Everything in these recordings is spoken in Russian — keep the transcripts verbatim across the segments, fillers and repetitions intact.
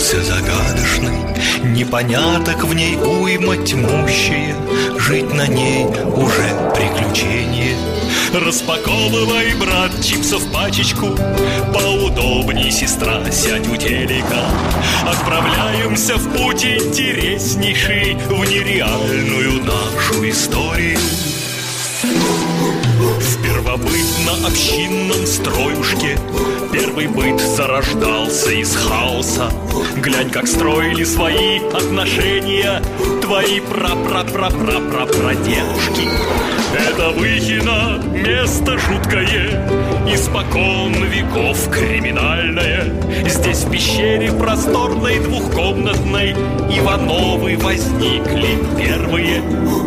сделался загадочный, непоняток в ней уйма тьмущая, жить на ней уже приключение. Распаковывай, брат, чипсов пачечку, поудобней, сестра, сядь у телека. Отправляемся в путь интереснейший, в нереальную нашу историю. В первобытно-общинном строюшке первый быт зарождался из хаоса. Глянь, как строили свои отношения твои пра-пра-пра-пра-пра-прадедушки. Это Выхино, место жуткое, испокон веков криминальное. Здесь в пещере просторной двухкомнатной Ивановы возникли первые.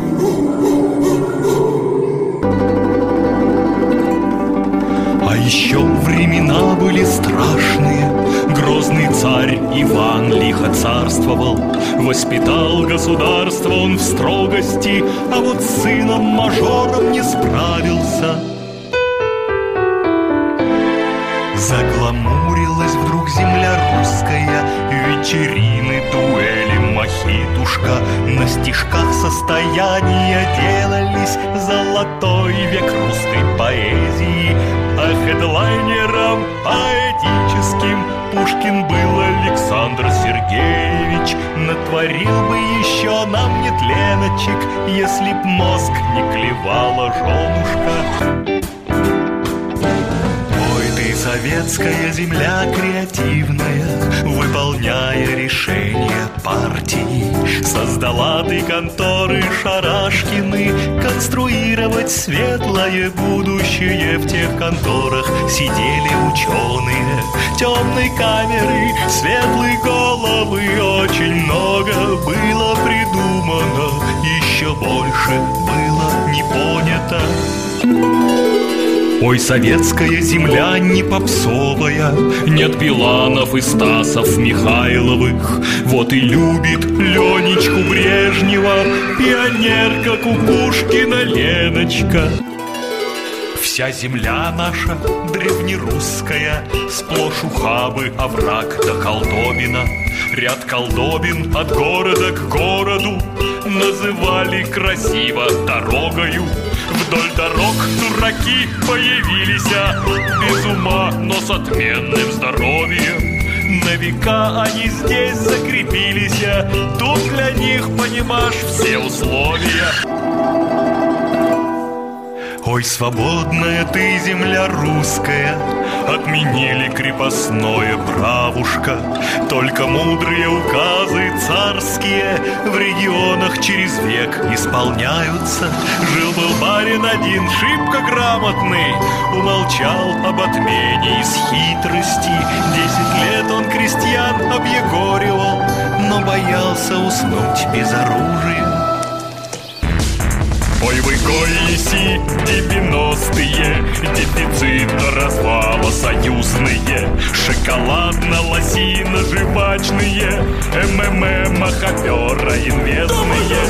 А еще времена были страшные. Грозный царь Иван лихо царствовал, воспитал государство он в строгости, а вот с сыном-мажором не справился. Загламурилась вдруг земля русская, вечерины, дуэли, мохитушка. На стишках состояния делались золотой век русской поэзии. А хедлайнером поэтическим Пушкин был Александр Сергеевич. Натворил бы еще нам нетленочек, если б мозг не клевала женушка. Советская земля креативная, выполняя решения партии, создала ты конторы Шарашкины, конструировать светлое будущее. В тех конторах сидели ученые темной камеры, светлые головы. Очень много было придумано, еще больше было не понято. Ой, советская земля не попсовая, нет Биланов и Стасов Михайловых. Вот и любит Ленечку Брежнева пионерка Кукушкина Леночка. Вся земля наша древнерусская, сплошь ухабы, овраг до колдобина. Ряд колдобин от города к городу называли красиво дорогою. Вдоль дорог дураки появились, без ума, но с отменным здоровьем. На века они здесь закрепились, тут для них, понимаешь, все условия. Ой, свободная ты, земля русская, отменили крепостное правушка. Только мудрые указы царские в регионах через век исполняются. Жил-был барин один, шибко грамотный, умолчал об отмене из хитрости. Десять лет он крестьян объегоривал, но боялся уснуть без оружия. Ой, вы гоиси, девяностые, дефицит до развала союзные, шоколадно-лосино-жвачные, МММ, махапера инвестные,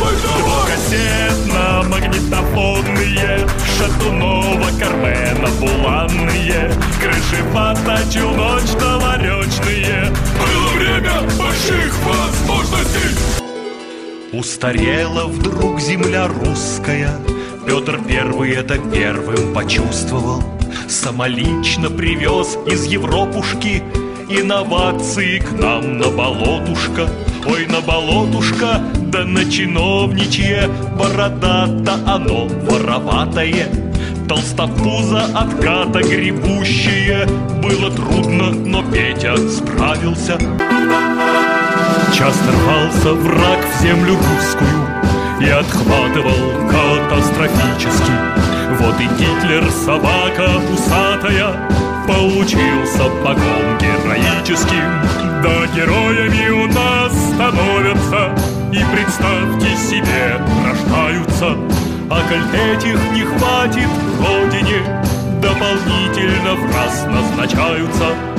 двухкассетно-магнитофонные, Шатунова, Кармена, буланные, крышевата, челночно-ларечные. Было время больших возможностей. Устарела вдруг земля русская, Петр Первый это первым почувствовал. Самолично привез из Европушки инновации к нам на болотушко. Ой, на болотушко, да на чиновничье, борода-то оно вороватое. Толстопуза отката гребущее, было трудно, но Петя справился. Часто рвался враг в землю русскую и отхватывал катастрофически. Вот и Гитлер, собака усатая, получил сапогом героическим. Да героями у нас становятся и, представьте себе, рождаются. А коль этих не хватит родине, дополнительно в раз назначаются.